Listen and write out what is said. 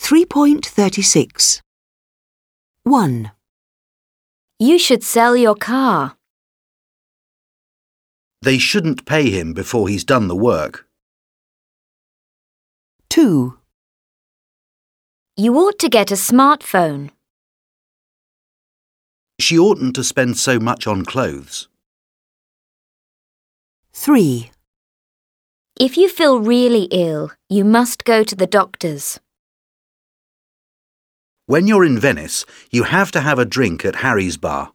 3.36 1. You should sell your car. They shouldn't pay him before he's done the work. 2. You ought to get a smartphone. She oughtn't to spend so much on clothes. 3. If you feel really ill, you must go to the doctor's. When you're in Venice, you have to have a drink at Harry's bar.